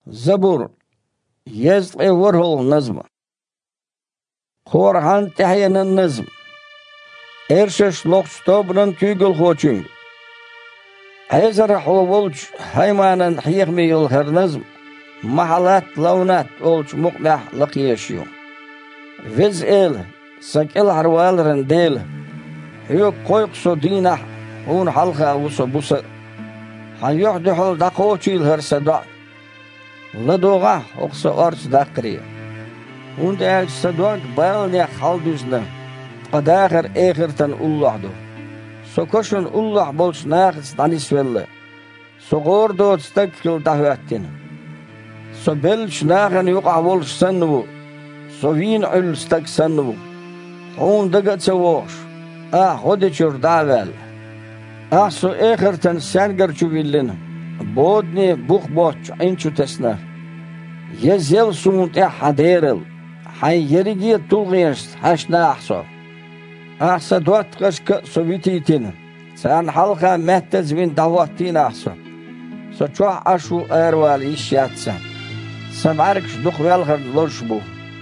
زبور يزقي وره النظم خورهان تحين النظم إرشش لوكس توبرن تيجل خوچنگ هزر حوولج هيمانا حيغمي يلهر نظم محلات لونات ولج مقنح لقيشيو وز إل سكيل هروال رنديل هيو قويق سو دينح هون حلقة وسو بوسر هيوح دحول دقوچي الهر صدا لدوغا اقصى أرس داقرية هون داج صداق بالنيا خالدوزنا قد آخر تن الله دو سوكوشن الله بولش ناقص دانيس ولا سوغور دوت ستكل دهواتين سو بلش ناغن يقع بولش سنو سو وين عل ستك سنو هون دقت سووش خودي چور داوال سو آخر تن سنگر چو ویلن بودني بوخ بوچ اینچو تسنا يزيل سونت حديرل حي يريجي تولغيشت حشنا أحسو أحسا دوات قشك سوفيتيتين سان حلقة مهتز من دواتين أحسو سوچوح أشو أروال إشياتسا سمعركش دخ والغر لوشبو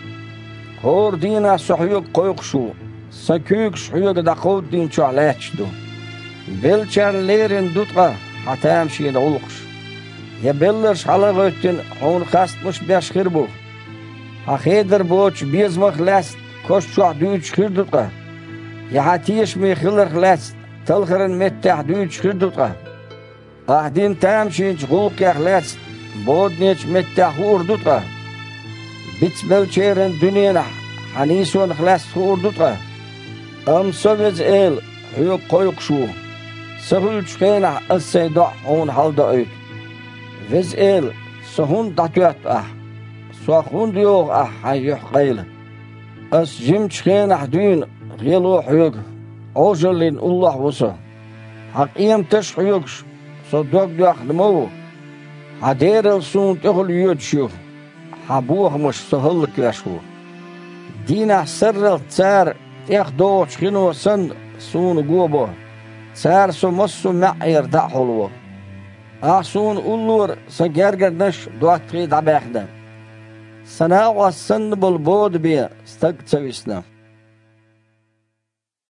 هور دينا سحيوك قويقشو سكيوكش حيوك دقود دين چو علاش دو بلچان ليرين دوتقا حتى امشين غلقش يبلرش على غوتين هون خاست مش بيش خيربو خيدر بوچ بيزمخ لاست كوش شو دوچ خيردوتقا يحاتيش مي خلر لاست تلخرن متح دوچ خيردوتقا دين تامشينش غلق يخ لاست بودنيش متح خوردوتقا بيتسبل چيرن دنينا حنيسون خلاص خوردوتقا سوفيز إل هيو قويق شو سهل شخينا السيدع هون حالدا ايد وز إل سهون داتوات سواخون ديوغ حيوح قيل جيم شخينا حدين غيلو حيوغ عوجلين الله وسا حقيم تش حيوغش صدوك ديوخ نمو حدير السون تغل يوتشو حبوه مش سهل كلاشو دينا سر التسار تيخ دوش خينو سن سون قوبو تسار سو مصو معير دا حلوه سون أولور سجرجر نش دوات تريد عباخدم سناو السن بالبود بيه استقتسويسنا